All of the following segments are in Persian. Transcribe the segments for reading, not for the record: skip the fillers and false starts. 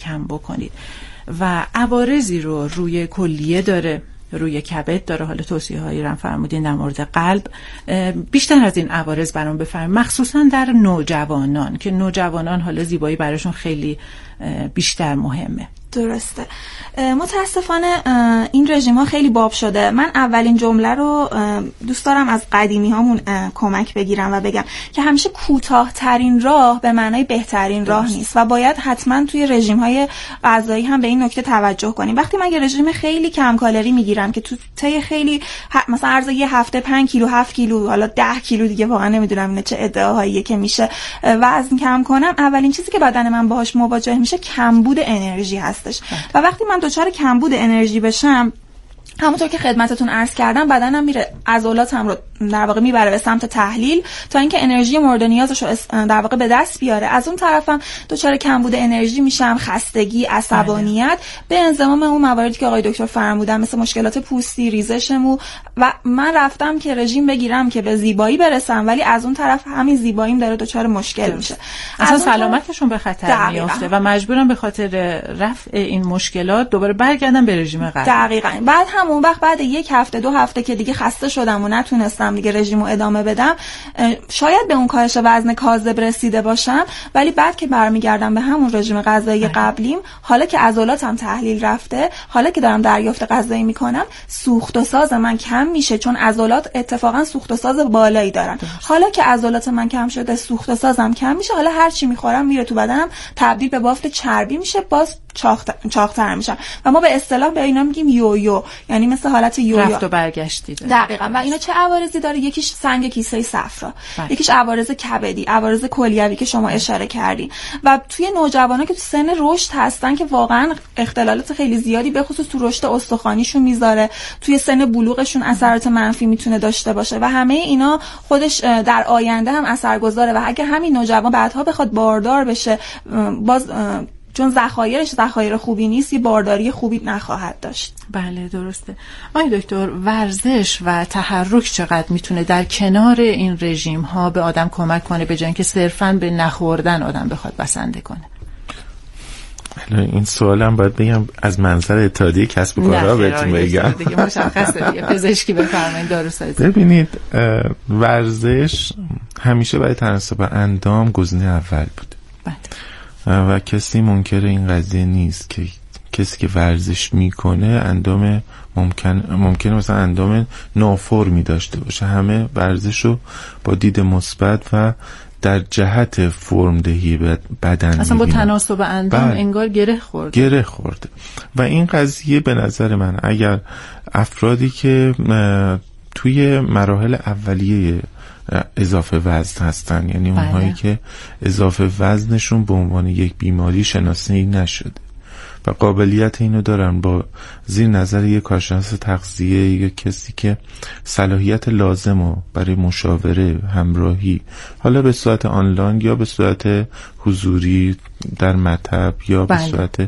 کم بکنید و عوارضی رو روی کلیه داره، روی کبد داره. حالا توصیه هایی رو فرمودین در مورد قلب. بیشتر از این عوارض برام بفرمایید، مخصوصا در نوجوانان که نوجوانان حالا زیبایی براشون خیلی بیشتر مهمه. درسته. متاسفانه این رژیم ها خیلی باب شده. من اولین جمله رو دوست دارم از قدیمی هامون کمک بگیرم و بگم که همیشه کوتاه ترین راه به معنای بهترین راه نیست و باید حتما توی رژیم های غذایی هم به این نکته توجه کنیم. وقتی من یه رژیم خیلی کم کالری میگیرم که تو طی خیلی مثلا عرض یه هفته 5 کیلو 7 کیلو حالا 10 کیلو دیگه واقعا نمیدونم اینا چه ادعاهاییه که میشه وزن کم کنم، اولین چیزی که بدن من باهاش مواجه میشه کمبود انرژی هست. و وقتی من دچار کمبود انرژی بشم، همونطور که خدمتتون عرض کردم، بدنم میره عضلاتم رو در واقع میبره به سمت تحلیل تا اینکه انرژی مورد نیازش رو در واقع به دست بیاره. از اون طرفم دچار کمبود انرژی میشم، خستگی، عصبانیت، به انضمام اون مواردی که آقای دکتر فرمودن مثل مشکلات پوستی، ریزش مو. و من رفتم که رژیم بگیرم که به زیبایی برسم، ولی از اون طرف همین زیباییم داره دچار مشکل میشه، اصلا سلامتشون به خطر میفته و مجبورم به خاطر رفع این مشکلات دوباره برگردم به رژیم قبلی. دقیقاً. بعد همون وقت بعد 1 هفته 2 هفته که دیگه خسته شدم و نتونستم دیگه رژیمو ادامه بدم، شاید به اون کاهش وزن کاذب رسیده باشم، ولی بعد که برمیگردم به همون رژیم غذایی قبلیم، حالا که عضلاتم تحلیل رفته، حالا که دارم دریافت غذایی میکنم، سوخت و ساز من کم میشه، چون عضلات اتفاقا سوخت و ساز بالایی دارن. حالا که عضلات من کم شده، سوخت و سازم کم میشه، حالا هر چی میخورم میره تو بدنم تبدیل به بافت چربی میشه، باز چاق‌تر میشم و ما به اصطلاح به اینا میگیم یویو، یعنی مثل حالت یویو رفت و برگشتی داره. دقیقاً. و اینا چه عوارضی داره؟ یکیش سنگ کیسه صفرا، یکیش عوارض کبدی، عوارض کلیوی که شما اشاره کردین. و توی نوجوانا که تو سن رشد هستن که واقعا اختلالات خیلی زیادی به خصوص تو رشد استخوانیشون میذاره، توی سن بلوغشون اثرات منفی میتونه داشته باشه و همه اینا خودش در آینده هم اثرگذاره و اگه همین نوجوان بعدها بخواد باردار بشه، باز چون ذخایر خوبی نیست، یه بارداری خوبی نخواهد داشت. بله درسته. آقای دکتر، ورزش و تحرک چقدر میتونه در کنار این رژیم ها به آدم کمک کنه به جای اینکه صرفاً به نخوردن آدم بخواد بسنده کنه؟ این سوالم باید بگم از منظر اتحادیه کسب و کارها بهتون بگم. دیگه مشخصه دیگه. پزشکی بفرمایید، داروسازی. ببینید، ورزش همیشه برای تناسب اندام گزینه اول بوده. بله. و کسی منکر این قضیه نیست که کسی که ورزش میکنه اندام ممکنه مثلا اندام نافرمی داشته باشه. همه ورزش رو با دید مثبت و در جهت فرم دهی بدن اصلا با میبینن. تناسب اندام انگار گره خورده و این قضیه به نظر من اگر افرادی که توی مراحل اولیه اضافه وزن هستن، یعنی اونهایی که اضافه وزنشون به عنوان یک بیماری شناسایی نشده و قابلیت اینو دارن با زیر نظر یک کارشناس تغذیه یا کسی که صلاحیت لازمو برای مشاوره، همراهی، حالا به صورت آنلاین یا به صورت حضوری در مطب یا به صورت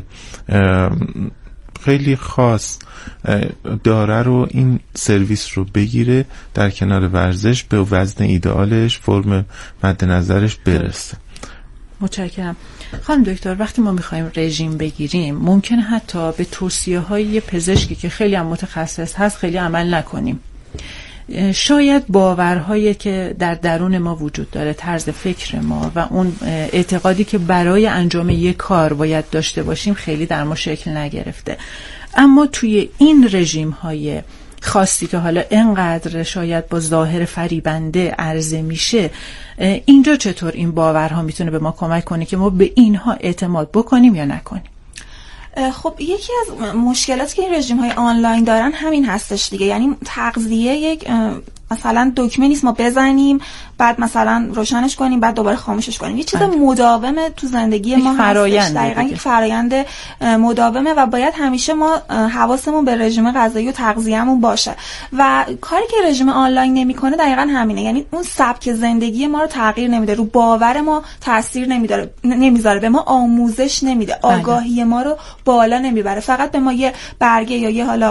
خیلی خاص داره رو، این سرویس رو بگیره، در کنار ورزش به وزن ایدئالش، فرم مد نظرش برسه. متشکرم. خانم دکتر، وقتی ما میخوایم رژیم بگیریم ممکنه حتی به توصیه های پزشکی که خیلی هم متخصص هست خیلی عمل نکنیم. شاید باورهایی که در درون ما وجود داره، طرز فکر ما و اون اعتقادی که برای انجام یک کار باید داشته باشیم خیلی در ما شکل نگرفته، اما توی این رژیم های خاصی که حالا اینقدر شاید با ظاهر فریبنده عرضه میشه، اینجا چطور این باورها میتونه به ما کمک کنه که ما به اینها اعتماد بکنیم یا نکنیم؟ خب یکی از مشکلاتی که این رژیم های آنلاین دارن همین هستش دیگه، یعنی تغذیه یک مثلا دکمه نیست ما بزنیم بعد مثلا روشنش کنیم بعد دوباره خاموشش کنیم، یه چیز مداومه تو زندگی ما هستش. دقیقاً یک فرآیند مداومه و باید همیشه ما حواسمون به رژیم غذایی و تغذیه‌مون باشه و کاری که رژیم آنلاین نمی‌کنه دقیقاً همینه، یعنی اون سبک زندگی ما رو تغییر نمیده، رو باور ما تاثیر نمیذاره، به ما آموزش نمیده، آگاهی ما رو بالا نمیبره، فقط به ما یه برگه یا یه حالا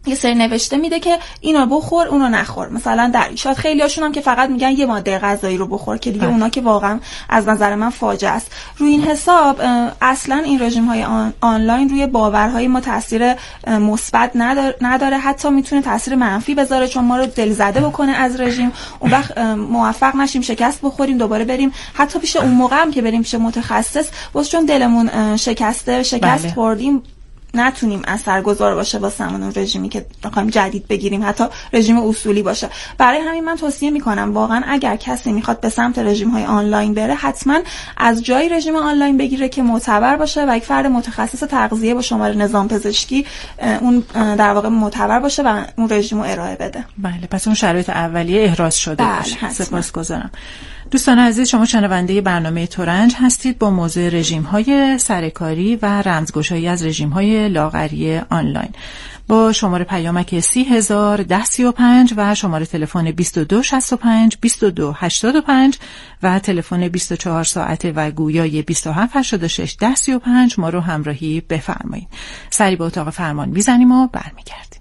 یه سری نوشته میده که اینو بخور اونو نخور. مثلا در شاید خیلی هاشون هم که فقط میگن یه ماده غذایی رو بخور که دیگه اونا که واقعا از نظر من فاجعه است. روی این حساب اصلا این رژیم های آنلاین روی باورهای ما تاثیر مثبت نداره، حتی میتونه تاثیر منفی بذاره، چون ما رو دلزده بکنه از رژیم. اون وقت موفق نشیم، شکست بخوریم، دوباره بریم حتی پیش اون موقع هم که بریم پیش متخصص، واسه چون دلمون شکست خوردیم نتونیم اثرگذار باشه واسمون اون رژیمی که بخوایم جدید بگیریم، حتی رژیم اصولی باشه. برای همین من توصیه میکنم واقعا اگر کسی میخواد به سمت رژیم‌های آنلاین بره، حتما از جای رژیم آنلاین بگیره که معتبر باشه و یک فرد متخصص تغذیه با شماره نظام پزشکی اون در واقع معتبر باشه و اون رژیمو ارائه بده. بله، پس اون شرایط اولیه احراز شده باشه. سپاسگزارم. دوستان عزیز، شما شنونده برنامه ترنج هستید با موضوع رژیم‌های سرکاری و رمزگشایی از رژیم‌های لاغری آنلاین با شماره پیامک 301035 و شماره تلفن 2265 2285 و تلفن 24 ساعته و گویای 2786 1035 ما رو همراهی بفرمایید. سری به اتاق فرمان میزنیم و برمیگردیم.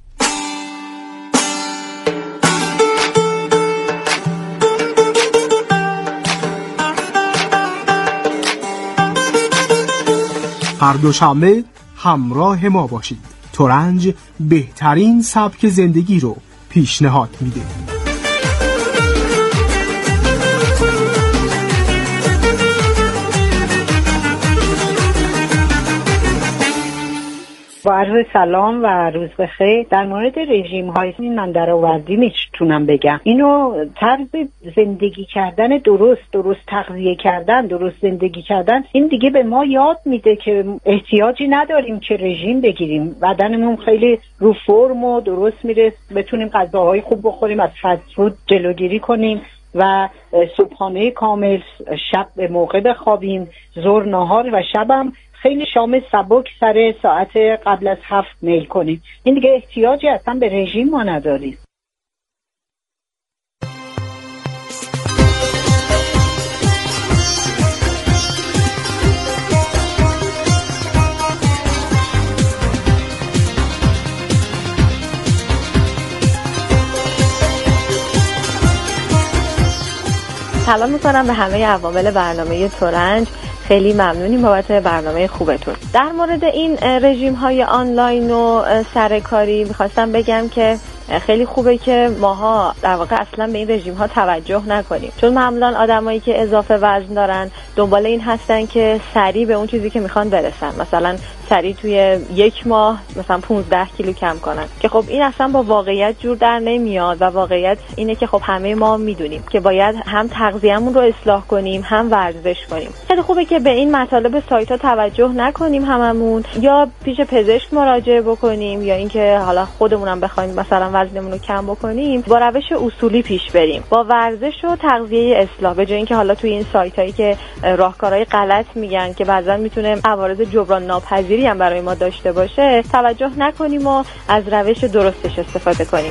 هر دوشنبه همراه ما باشید. ترنج بهترین سبک زندگی رو پیشنهاد میده. با عرض سلام و روز بخیر. در مورد رژیم های من درآوردی میتونم بگم اینو طرز زندگی کردن درست تغذیه کردن، درست زندگی کردن، این دیگه به ما یاد میده که احتیاجی نداریم که رژیم بگیریم. بدنمون خیلی رو فرم و درست میره، بتونیم غذاهای خوب بخوریم، از فست فود جلوگیری کنیم و صبحانه کامل، شب به موقع بخوابیم، ظهر، نهار و شبم خیلی شام سبک سر ساعت قبل از 7 میل کنیم. این دیگه احتیاجی اصلا به رژیم ما نداریم. سلام میکنم به همه عوامل برنامه ترنج. خیلی ممنونیم بابت برنامه خوبتون. در مورد این رژیم های آنلاین و سرکاری میخواستم بگم که خیلی خوبه که ماها در واقع اصلا به این رژیم ها توجه نکنیم، چون معمولا آدمایی که اضافه وزن دارن دنبال این هستن که سریع به اون چیزی که میخوان برسن، مثلا سریع توی 1 ماه مثلا 15 کیلو کم کنن، که خب این اصلا با واقعیت جور در نمیاد. و واقعیت اینه که خب همه ما میدونیم که باید هم تغذیه‌مون رو اصلاح کنیم هم ورزش کنیم. خیلی خوبه که به این مطالب سایت‌ها توجه نکنیم هممون، یا پیش پزشک مراجعه بکنیم، یا اینکه حالا خودمونم بخوایم مثلا وزنمون رو کم بکنیم، با روش اصولی پیش بریم، با ورزش و تغذیه اصلاح، به جای اینکه حالا توی این سایتایی که راهکارهای غلط میگن که بعضا میتونه عوارض جبران ناپذیری هم برای ما داشته باشه توجه نکنیم و از روش درستش استفاده کنیم.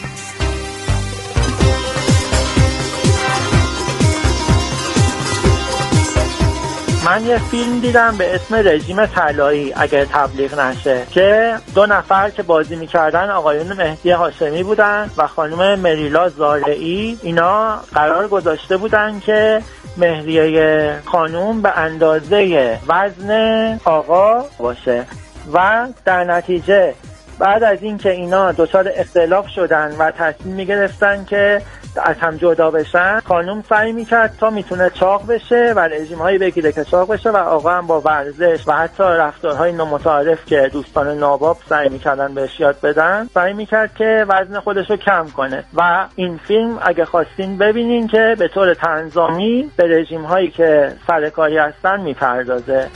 من یه فیلم دیدم به اسم رژیم طلایی، اگر تبلیغ نشه، که 2 نفر که بازی میکردن آقایون مهدی هاشمی بودن و خانم مریلا زارعی. اینا قرار گذاشته بودن که مهریه خانوم به اندازه وزن آقا باشه و در نتیجه بعد از این که اینا دچار اختلاف شدن و تصمیم میگرفتن که از هم جدا بشن، خانوم سعی میکرد تا میتونه چاق بشه و رژیم هایی بگیره که چاق بشه و آقا هم با ورزش و حتی رفتارهای نامتعارف که دوستان ناباب سعی میکردن بهش یاد بدن سعی میکرد که وزن خودش رو کم کنه. و این فیلم اگه خواستین ببینین که به طور تنظامی به رژیم هایی که سرکاری هستن میپردازه.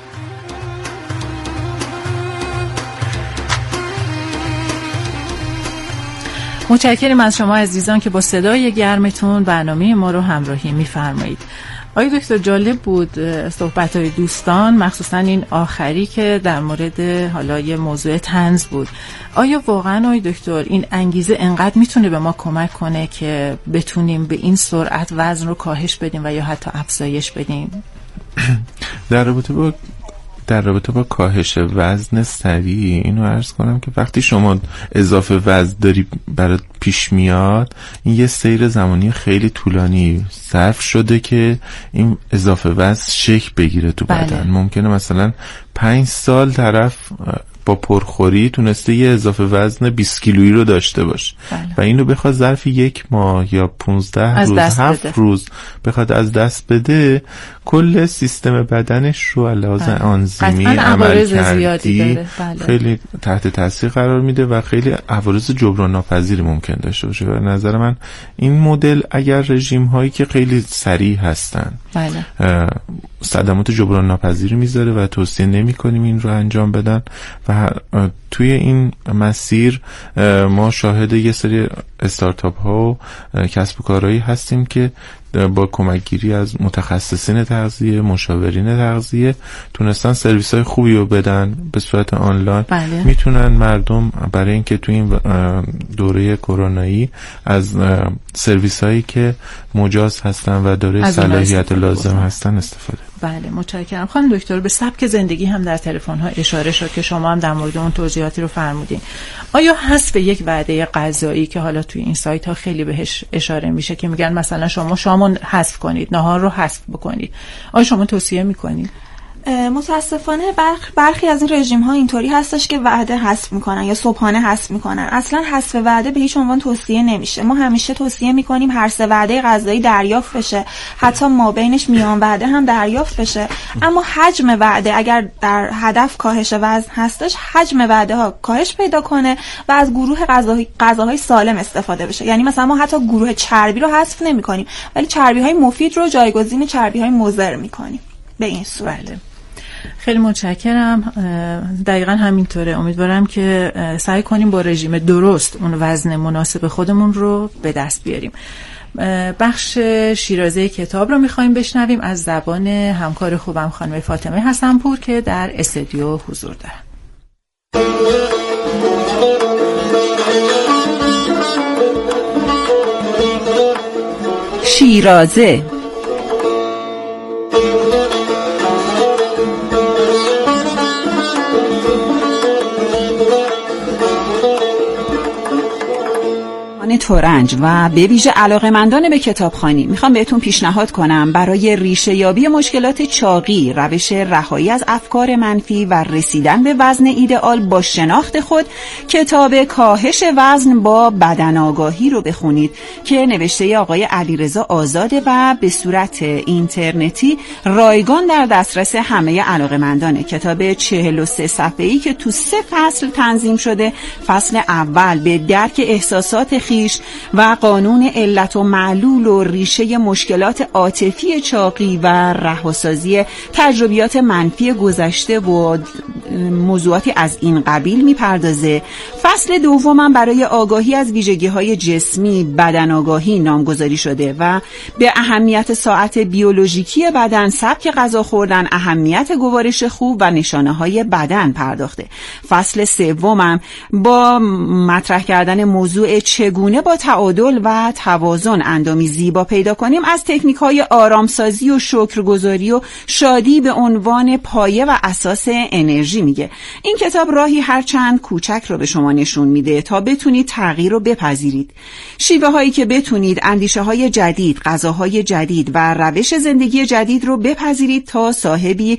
متشکرم از شما عزیزان که با صدای گرمتون برنامه ما رو همراهی می‌فرمایید. آقای دکتر، جالب بود صحبت‌های دوستان، مخصوصا این آخری که در مورد حالا یه موضوع طنز بود. آیا واقعا آقای دکتر این انگیزه انقدر میتونه به ما کمک کنه که بتونیم به این سرعت وزن رو کاهش بدیم و یا حتی افزایش بدیم؟ در رابطه با در رابطه با کاهش وزن سریع اینو عرض کنم که وقتی شما اضافه وزن داری برات پیش میاد، این یه سیر زمانی خیلی طولانی صرف شده که این اضافه وزن شکل بگیره تو بدن. ممکنه مثلا 5 سال طرف با پرخوری تونسته یه اضافه وزن 20 کیلویی رو داشته باشه و اینو بخواد ظرف 1 ماه یا 15 روز 7 روز بخواد از دست بده، کل سیستم بدنش رو لحاظ آنزیمی عملکردی خیلی تحت تاثیر قرار میده و خیلی عوارض جبران ناپذیری ممکن داشته باشه. به نظر من این مدل اگر رژیم هایی که خیلی سریع هستن صدمات جبران ناپذیری میذاره و توصیه نمی کنیم این رو انجام بدن. و توی این مسیر ما شاهد یه سری استارتاپ ها و کسب و کارهایی هستیم که با کمکگیری از متخصصین تغذیه، مشاورین تغذیه تونستن سرویس های خوبی رو بدن به صورت آنلاین. میتونن مردم برای اینکه توی این دوره کرونایی از سرویس هایی که مجاز هستن و داره صلاحیت لازم هستن استفاده. بله متشکرم. خانم دکتر به سبک زندگی هم در تلفن ها اشاره شد که شما هم در مورد اون توضیحاتی رو فرمودین. آیا حذف یک وعده غذایی که حالا توی این سایت ها خیلی بهش اشاره میشه که میگن مثلا شما شامو حذف کنید، نهار رو حذف بکنید، آیا شما توصیه میکنید؟ متاسفانه برخی از این رژیم ها اینطوری هستش که وعده حذف میکنن یا صبحانه حذف میکنن. اصلا حذف وعده به هیچ عنوان توصیه نمیشه. ما همیشه توصیه میکنیم هر 3 وعده غذایی دریافت بشه، حتی ما بینش میان وعده هم دریافت بشه. اما حجم وعده اگر در هدف کاهش وزن هستش، حجم وعده ها کاهش پیدا کنه و از گروه غذاهای سالم استفاده بشه. یعنی مثلا ما حتی گروه چربی رو حذف نمیکنیم ولی چربی های مفید رو جایگزین چربی های مضر میکنیم. به این صورت. خیلی متشکرم. دقیقا همینطوره. امیدوارم که سعی کنیم با رژیم درست اون وزن مناسب خودمون رو به دست بیاریم. بخش شیرازه کتاب رو میخوایم بشنویم از زبان همکار خوبم خانم فاطمه حسنپور که در استودیو حضور دارن. شیرازه تورنج و به ویژه علاقه‌مندان به کتابخوانی میخوام بهتون پیشنهاد کنم برای ریشه یابی مشکلات چاقی، روش رهایی از افکار منفی و رسیدن به وزن ایدئال با شناخت خود کتاب کاهش وزن با بدن آگاهی رو بخونید که نوشته آقای علیرضا آزاده و به صورت اینترنتی رایگان در دسترس همه علاقه‌مندانه. کتاب 43 صفحه‌ای که تو 3 فصل تنظیم شده. فصل اول به درک احساسات خویش و قانون علت و معلول و ریشه مشکلات عاطفی چاقی و رهاسازی تجربیات منفی گذشته و موضوعاتی از این قبیل میپردازه. فصل دوم برای آگاهی از ویژگی‌های جسمی بدن آگاهی نامگذاری شده و به اهمیت ساعت بیولوژیکی بدن، سبک غذا خوردن، اهمیت گوارش خوب و نشانه‌های بدن پرداخته. فصل سوم با مطرح کردن موضوع چگونه با تعادل و توازن اندامی زیبا پیدا کنیم از تکنیک‌های آرامسازی و شکرگزاری و شادی به عنوان پایه و اساس انرژی میگه. این کتاب راهی هرچند کوچک رو به شما نشون میده تا بتونید تغییر رو بپذیرید. شیوه هایی که بتونید اندیشه های جدید، غذاهای جدید و روش زندگی جدید رو بپذیرید تا صاحب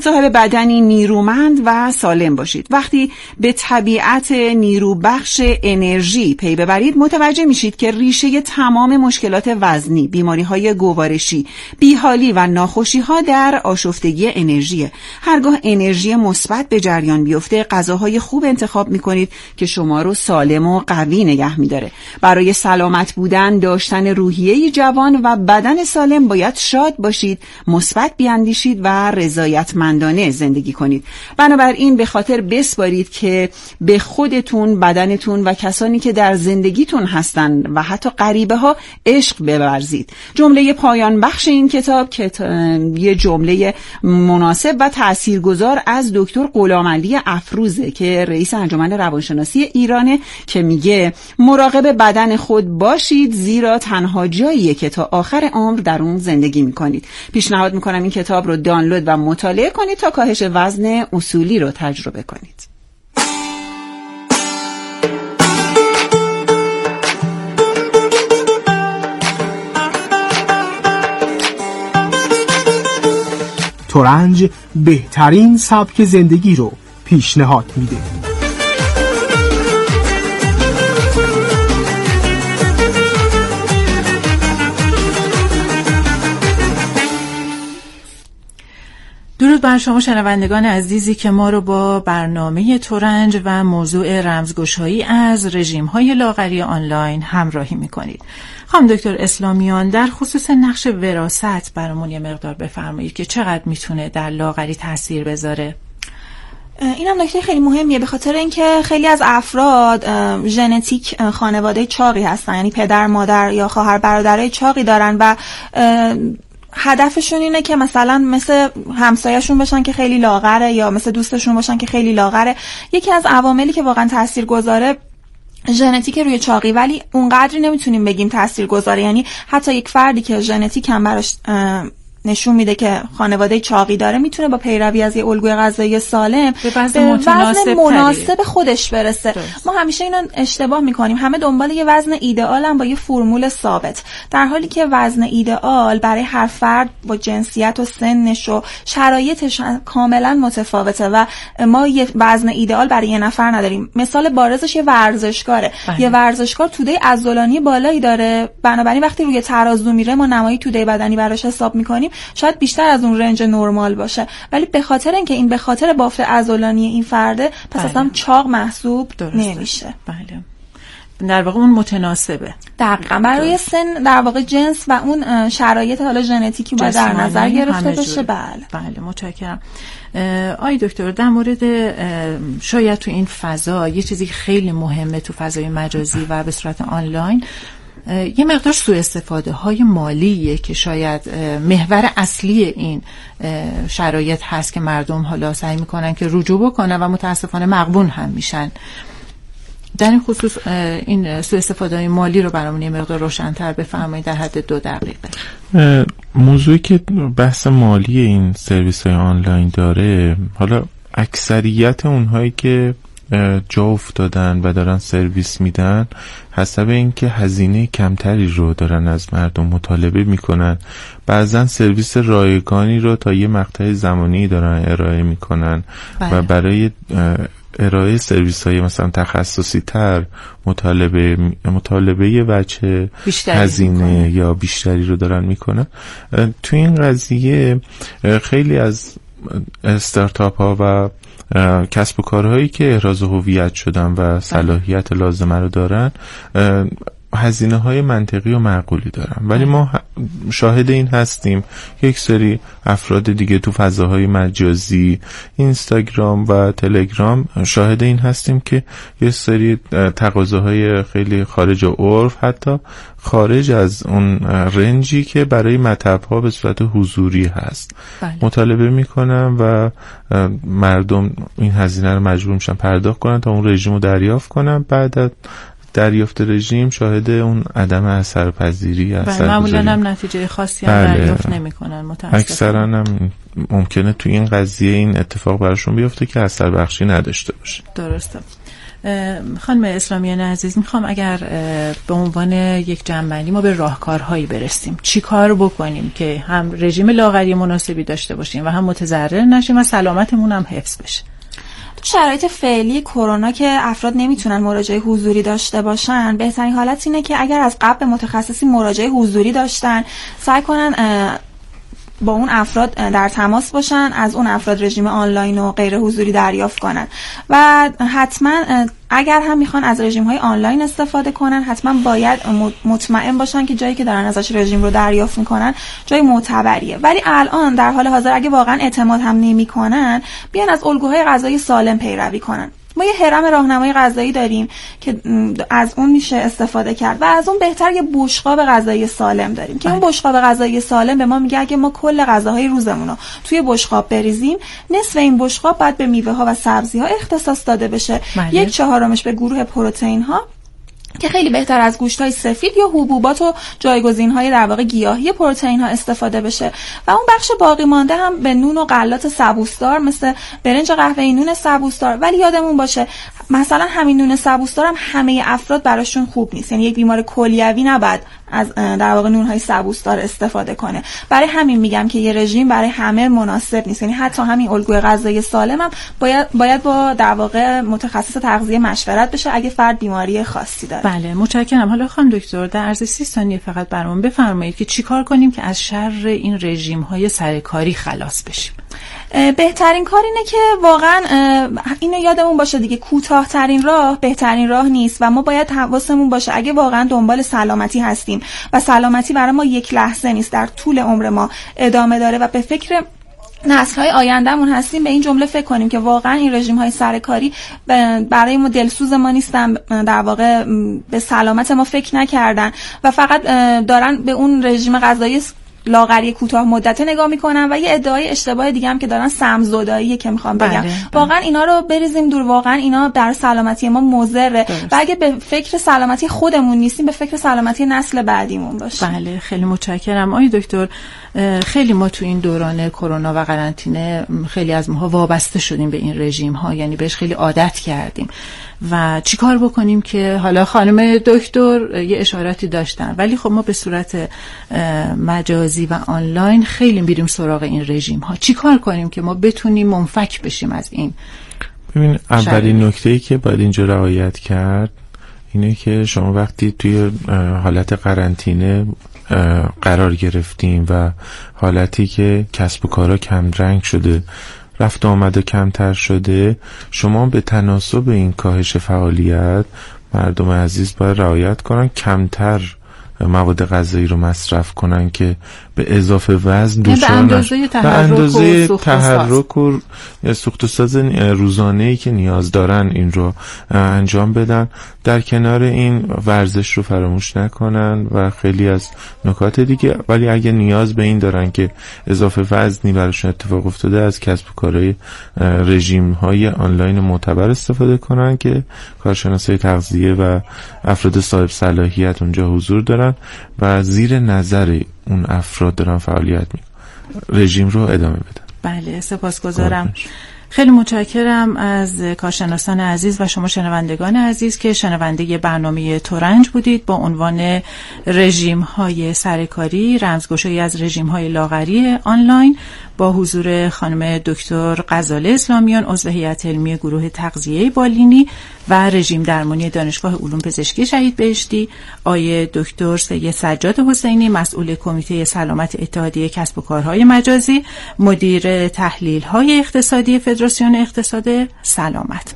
بدنی نیرومند و سالم باشید. وقتی به طبیعت نیروبخش انرژی پی ببرید متوجه میشید که ریشه تمام مشکلات وزنی، بیماری‌های گوارشی، بیحالی و ناخوشی‌ها در آشفتگی انرژیه. هرگاه انرژی مثبت به جریان بیفته غذاهای خوب انتخاب میکنید که شما رو سالم و قوی نگه میداره. برای سلامت بودن، داشتن روحیه‌ای جوان و بدن سالم باید شاد باشید، مثبت بیاندیشید و رضایتمندانه زندگی کنید. بنابراین به خاطر بسپارید که به خودتون، بدنتون و کسانی که در زندگیتون هستند و حتی غریبه ها عشق بورزید. جمله پایان بخش این کتاب یه جمله مناسب و تاثیرگذار از دکتر غلامعلی افروزه که رئیس انجمن روانشناسی ایرانه که میگه مراقب بدن خود باشید زیرا تنها جاییه که تا آخر عمر در اون زندگی میکنید. پیشنهاد میکنم این کتاب رو دانلود و مطالعه کنید تا کاهش وزن اصولی رو تجربه کنید. ترنج بهترین سبک زندگی رو پیشنهاد میده. درود بر شما شنوندگان عزیزی که ما رو با برنامه ترنج و موضوع رمزگشایی از رژیم‌های لاغری آنلاین همراهی می‌کنید. خانم دکتر اسلامیان، در خصوص نقش وراثت برامون یه مقدار بفرمایید که چقدر میتونه در لاغری تاثیر بذاره؟ این هم نکته خیلی مهمیه، به خاطر اینکه خیلی از افراد ژنتیک خانواده چاقی هستن، یعنی پدر مادر یا خواهر برادرای چاقی دارن و هدفشون اینه که مثلا مثل همسایه‌شون باشن که خیلی لاغره یا مثل دوستشون باشن که خیلی لاغره. یکی از عواملی که واقعا تاثیرگذاره ژنتیک روی چاقی، ولی اونقدری نمیتونیم بگیم تاثیرگذاره. یعنی حتی یک فردی که ژنتیک هم براش نشون میده که خانواده چاقی داره میتونه با پیروی از یه الگوی غذایی سالم به وزن مناسب خودش برسه. ما همیشه اینو اشتباه میکنیم، همه دنبال یه وزن ایدئال هم با یه فرمول ثابت، در حالی که وزن ایدئال برای هر فرد با جنسیت و سنش و شرایطش کاملا متفاوته و ما یه وزن ایدئال برای یه نفر نداریم. مثال بارزش یه ورزشکاره. یه ورزشکار توده عضلانی بالایی داره، بنابراین وقتی روی ترازو میره ما نمای توده بدنی براش حساب میکنیم شاید بیشتر از اون رنج نرمال باشه، ولی به خاطر اینکه این به خاطر بافت عضلانی این فرده پس اصلا چاق محسوب نمیشه. بله، در واقع اون متناسبه دقیقاً برای سن، در واقع جنس و اون شرایط حالا ژنتیکی باید در نظر گرفته بشه. بله متشکرم. آی دکتر، در مورد شاید تو این فضا یه چیزی خیلی مهمه تو فضای مجازی و به صورت آنلاین یه مقدار سوء استفاده های مالیه که شاید محور اصلی این شرایط هست که مردم حالا سعی میکنن که رجوع بکنن و متاسفانه مغبون هم میشن. در این خصوص این سوء استفاده های مالی رو برامون یه مقدار روشن‌تر بفرمایید در حد 2 دقیقه. موضوعی که بحث مالی این سرویس های آنلاین داره، حالا اکثریت اونهایی که جا افتادن و دارن سرویس میدن حسب اینکه هزینه کمتری رو دارن از مردم مطالبه میکنن، بعضن سرویس رایگانی رو تا یه مقطع زمانی دارن ارائه میکنن و برای ارائه سرویس های مثلا تخصصی تر مطالبه وجه هزینه یا بیشتری رو دارن میکنن. تو این قضیه خیلی از استارتاپ ها و کسب و کارهایی که احراز هویت شدن و صلاحیت لازمه رو دارن هزینه های منطقی و معقولی دارن، ولی ما شاهد این هستیم یک سری افراد دیگه تو فضاهای مجازی اینستاگرام و تلگرام شاهد این هستیم که یه سری تقاضاهای خیلی خارج عرف، حتی خارج از اون رنجی که برای مطب‌ها به صورت حضوری هست مطالبه میکنن و مردم این هزینه رو مجبور میشن پرداخت کنن تا اون رژیم رو دریافت کنن. بعد از دریافت رژیم شاهد اون عدم اثرپذیری معمولا هم نتیجه خاصی هم دریافت نمیکنن متاسفانه. اکثرا هم ممکنه تو این قضیه این اتفاق براشون بیفته که اثر بخشی نداشته باشه. درسته. خانم اسلامیان عزیز، میخوام اگر به عنوان یک جنبندی ما به راهکارهایی برسیم، چی کار بکنیم که هم رژیم لاغری مناسبی داشته باشیم و هم متضرر نشیم و سلامتمون هم حفظ بشه؟ شرایط فعلی کرونا که افراد نمیتونن مراجعه حضوری داشته باشن، بهترین حالت اینه که اگر از قبل متخصصی مراجعه حضوری داشتن سعی کنن با اون افراد در تماس باشن، از اون افراد رژیم آنلاین و غیر حضوری دریافت کنن و حتما اگر هم میخوان از رژیم‌های آنلاین استفاده کنن حتما باید مطمئن باشن که جایی که دارن ازش رژیم رو دریافت میکنن جای معتبریه. ولی الان در حال حاضر اگه واقعا اعتماد هم نمیکنن بیان از الگوهای غذایی سالم پیروی کنن. ما یه هرم راهنمای غذایی داریم که از اون میشه استفاده کرد و از اون بهتر یه بشقاب غذایی سالم داریم که اون بشقاب غذایی سالم به ما میگه اگه ما کل غذاهای روزمون رو توی بشقاب بریزیم، نصف این بشقاب باید به میوه ها و سبزی ها اختصاص داده بشه، 1/4 به گروه پروتئین ها که خیلی بهتر از گوشت‌های سفید یا حبوبات و جایگزین‌های در واقع گیاهی پروتئین‌ها استفاده بشه و اون بخش باقی مانده هم به نون و غلات سبوسدار مثل برنج قهوه‌ای، نون سبوسدار. ولی یادمون باشه مثلا همین نون سبوسدار هم همه افراد براشون خوب نیست، یعنی یک بیمار کلیوی نباید از در واقع نون‌های سبوسدار استفاده کنه. برای همین میگم که یه رژیم برای همه مناسب نیست، یعنی حتی همین الگوی غذایی سالم هم باید با در واقع متخصص تغذیه مشورت بشه اگه فرد بیماری خاصی داره. بله متشکرم. حالا خانم دکتر در عرض 30 ثانیه فقط برامون بفرمایید که چیکار کنیم که از شر این رژیم‌های سرکاری خلاص بشیم؟ بهترین کار اینه که واقعا اینو یادمون باشه دیگه، کوتاه‌ترین راه بهترین راه نیست و ما باید حواسمون باشه اگه واقعا دنبال سلامتی هستیم و سلامتی برای ما یک لحظه نیست، در طول عمر ما ادامه داره و به فکر نسل‌های آیندهمون هستیم، به این جمله فکر کنیم که واقعا این رژیم‌های سرکاری برای ما دلسوز ما نیستن، در واقع به سلامت ما فکر نکردن و فقط دارن به اون رژیم غذایی لاغری کوتاه مدته نگاه میکنن و یه ادعای اشتباه دیگه هم که دارن سمزداییه که میخوام بگم. واقعا اینا رو بریزیم دور، واقعا اینا در سلامتی ما مضره و اگه به فکر سلامتی خودمون نیستیم به فکر سلامتی نسل بعدیمون باشیم. بله خیلی متشکرم آقای دکتر. خیلی ما تو این دوران کرونا و قرنطینه خیلی از ماها وابسته شدیم به این رژیم ها، یعنی بهش خیلی عادت کردیم و چیکار بکنیم که حالا خانم دکتر یه اشاراتی داشتن ولی خب ما به صورت مجازی و آنلاین خیلی میریم سراغ این رژیم ها. چیکار کنیم که ما بتونیم منفک بشیم از این؟ ببین اولین نکته‌ای که باید اینجا رعایت کرد اینه که شما وقتی توی حالت قرنطینه قرار گرفتیم و حالتی که کسب و کارا کم رنگ شده، رفت و آمده کمتر شده، شما به تناسب این کاهش فعالیت مردم عزیز باید رعایت کنن کمتر مواد غذایی رو مصرف کنن که به اضافه وزن دچار نشن، به اندازه تحرک و سوخت و ساز روزانه‌ای که نیاز دارن این رو انجام بدن. در کنار این ورزش رو فراموش نکنن و خیلی از نکات دیگه، ولی اگه نیاز به این دارن که اضافه وزنی براشون اتفاق افتاده از کسب و کارهای رژیم‌های آنلاین معتبر استفاده کنن که کارشناسای تغذیه و افراد صاحب صلاحیت اونجا حضور دارن و زیر نظر اون افراد دارن فعالیت رژیم رو ادامه بدن. بله سپاسگزارم. خیلی متشکرم از کارشناسان عزیز و شما شنوندگان عزیز که شنونده برنامه ترنج بودید با عنوان رژیم‌های سرکاری، رمزگشایی از رژیم‌های لاغری آنلاین با حضور خانم دکتر غزاله اسلامیان عضو هیئت علمی گروه تغذیه بالینی و رژیم درمانی دانشگاه علوم پزشکی شهید بهشتی، آقای دکتر سید سجاد حسینی مسئول کمیته سلامت اتحادیه کسب و کارهای مجازی، مدیر تحلیل‌های اقتصادی فدراسیون اقتصاد سلامت.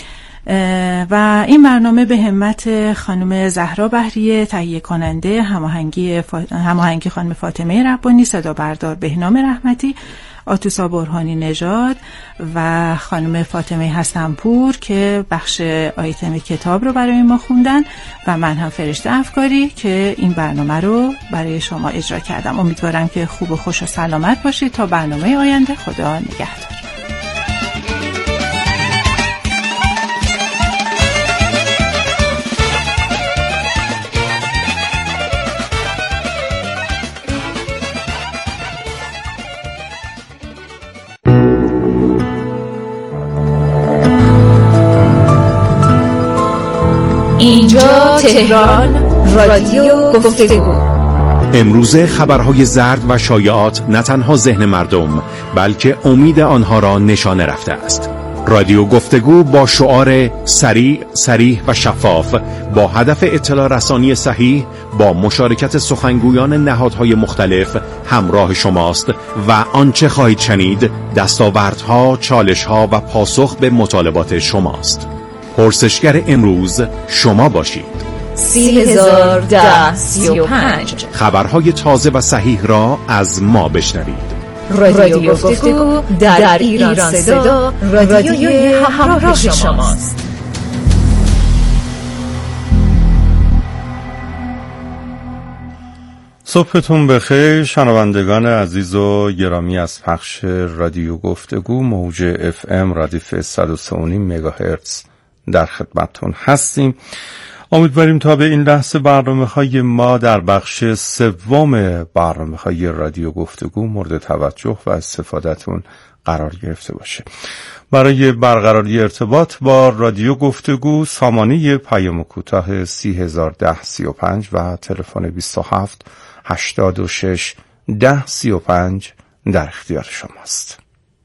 و این برنامه به همت خانم زهرا بهریه تهیه کننده، هماهنگی خانم فاطمه ربانی، صدا بردار بهنام رحمتی، آتوسا برهانی نژاد و خانم فاطمه حسنپور که بخش آیتم کتاب رو برای ما خوندن و من هم فرشته افکاری که این برنامه رو برای شما اجرا کردم. امیدوارم که خوب و خوش و سلامت باشید تا برنامه آینده. خدا نگهدار. اینجا تهران رادیو گفتگو. امروزه خبرهای زرد و شایعات نه تنها ذهن مردم بلکه امید آنها را نشانه رفته است. رادیو گفتگو با شعار سریع، صریح و شفاف با هدف اطلاع رسانی صحیح با مشارکت سخنگویان نهادهای مختلف همراه شماست و آنچه خواهید شنید دستاوردها، چالشها و پاسخ به مطالبات شماست. پرسشگر امروز شما باشید. 30,010 35 خبرهای تازه و صحیح را از ما بشنوید. رادیو گفتگو در ایران صدا، رادیوی همراه شماست. صبحتون بخیر شنوندگان عزیز و گرامی از پخش رادیو گفتگو موج FM ردیف 103.5 مگاهرتز در خدمتتون هستیم. امیدواریم تا به این لحظه برنامه‌های ما در بخش سوم برنامه‌های رادیو گفتگو مورد توجه و استفادهتون قرار گرفته باشه. برای برقراری ارتباط با رادیو گفتگو سامانه پیام کوتاه 301035 و تلفن 27 86 10 35 در اختیار شماست.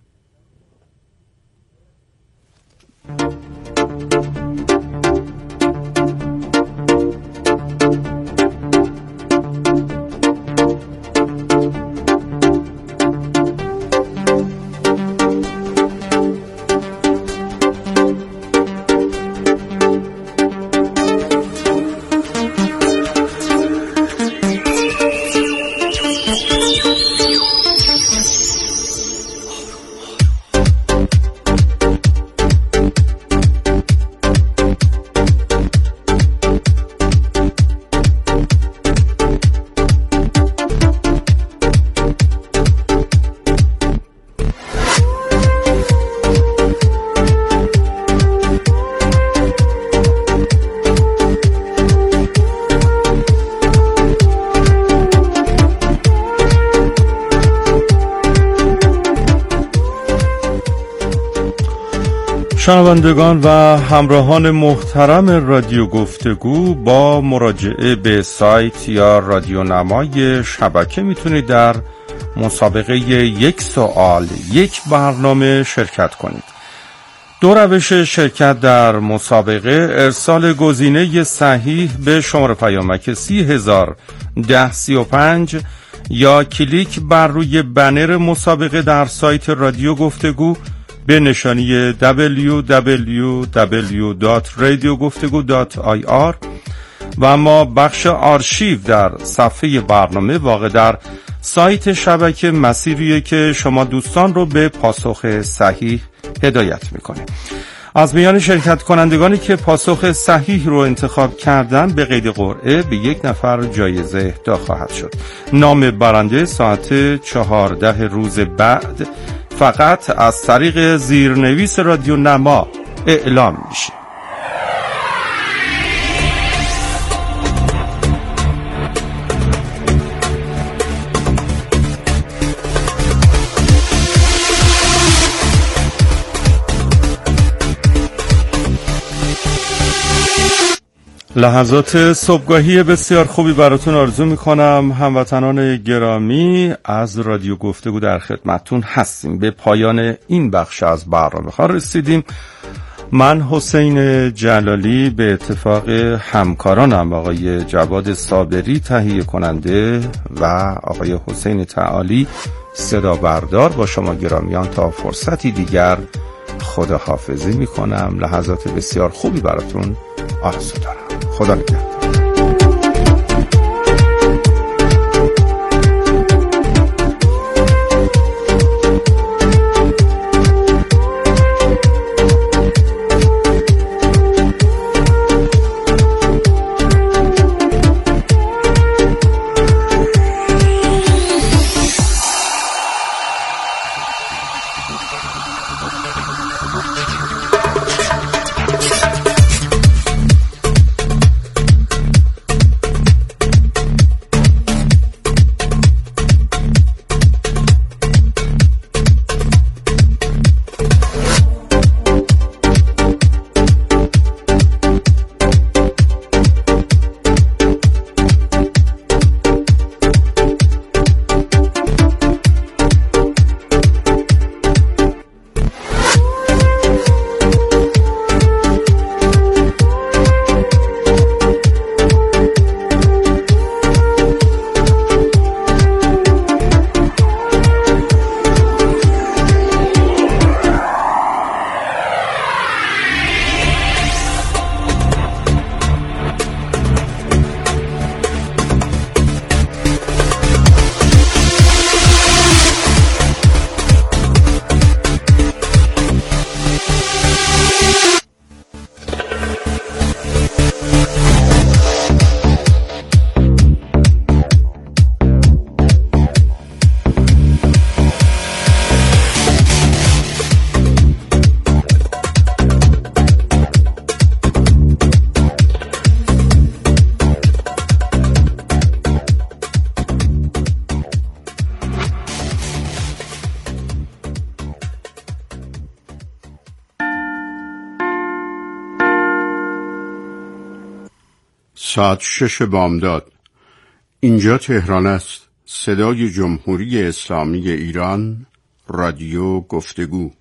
شنوندگان و همراهان محترم رادیو گفتگو، با مراجعه به سایت یا رادیونمای شبکه میتونید در مسابقه یک سوال یک برنامه شرکت کنید. دو روش شرکت در مسابقه: ارسال گزینه صحیح به شماره پیامک 301035 یا کلیک بر روی بنر مسابقه در سایت رادیو گفتگو به نشانی www.radiogoftegu.ir و اما بخش آرشیو در صفحه برنامه واقع در سایت شبکه مسیریه که شما دوستان رو به پاسخ صحیح هدایت میکنه. از میان شرکت کنندگانی که پاسخ صحیح رو انتخاب کردن به قید قرعه به یک نفر جایزه اهدا خواهد شد. نام برنده ساعت 14 روز بعد فقط از طریق زیرنویس رادیو نما اعلام میشه. لحظات صبحگاهی بسیار خوبی براتون آرزو میکنم. هموطنان گرامی، از رادیو گفتگو در خدمتتون هستیم. به پایان این بخش از برنامه ها رسیدیم. من حسین جلالی به اتفاق همکارانم آقای جواد صابری تهیه کننده و آقای حسین تعالی صدا بردار با شما گرامیان تا فرصتی دیگر خداحافظی میکنم. لحظات بسیار خوبی براتون آرزو دارم. خدا نگهدار. ساعت 6 بامداد. اینجا تهران است. صدای جمهوری اسلامی ایران، رادیو گفتگو.